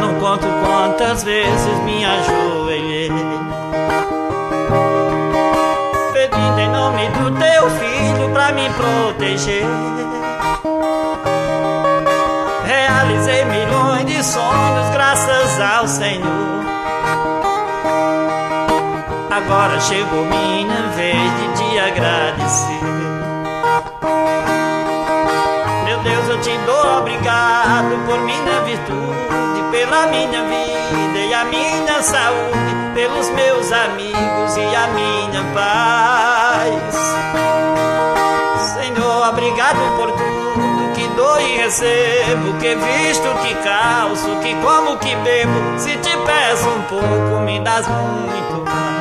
não conto quantas vezes me ajoelhei, pedindo em nome do teu filho pra me proteger. Realizei milhões de sonhos graças ao Senhor. Agora chegou minha vez de te agradecer. Meu Deus, eu te dou obrigado por minha virtude, pela minha vida e a minha saúde, pelos meus amigos e a minha paz. Senhor, obrigado por tudo que dou e recebo, que visto, que calço, que como, que bebo. Se te peço um pouco, me dás muito mais.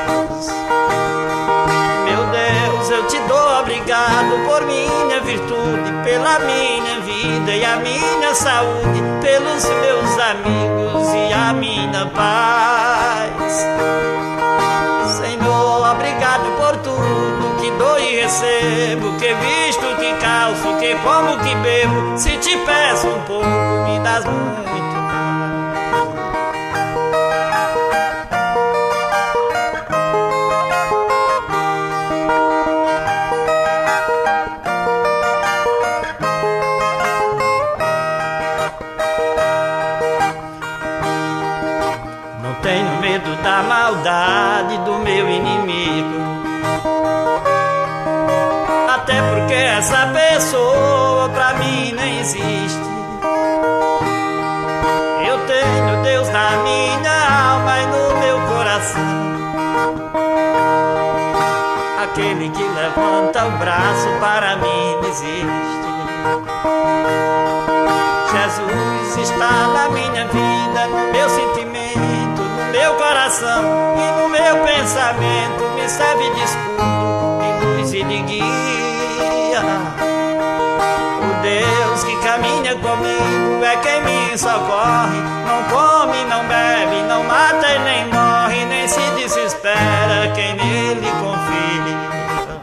Meu Deus, eu te dou obrigado por minha virtude, pela minha vida e a minha saúde, pelos meus amigos e a minha paz. Senhor, obrigado por tudo que dou e recebo, que visto, que calço, que como, que bebo. Se te peço um pouco, me dás muito mais. Não tenho medo da maldade do meu inimigo, até porque essa pessoa pra mim nem existe. Eu tenho Deus na minha alma e no meu coração, aquele que levanta o braço para mim existe. Jesus está na minha vida, no meu sentimento, no meu coração e no meu pensamento. Me serve de escudo, de luz e de guia. O Deus que caminha comigo é quem me socorre. Não come, não bebe, não mata e nem morre, nem se desespera quem nele confia.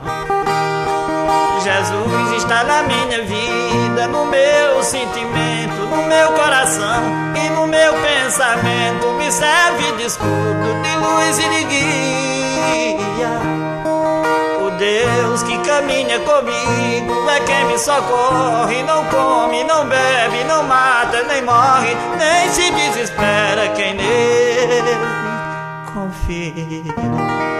Jesus está na minha vida, no meu sentimento, no meu coração e no meu pensamento. Me serve de escudo, de luz e de guia. O Deus que caminha comigo é quem me socorre. Não come, não bebe, não mata, nem morre, nem se desespera quem nele confia.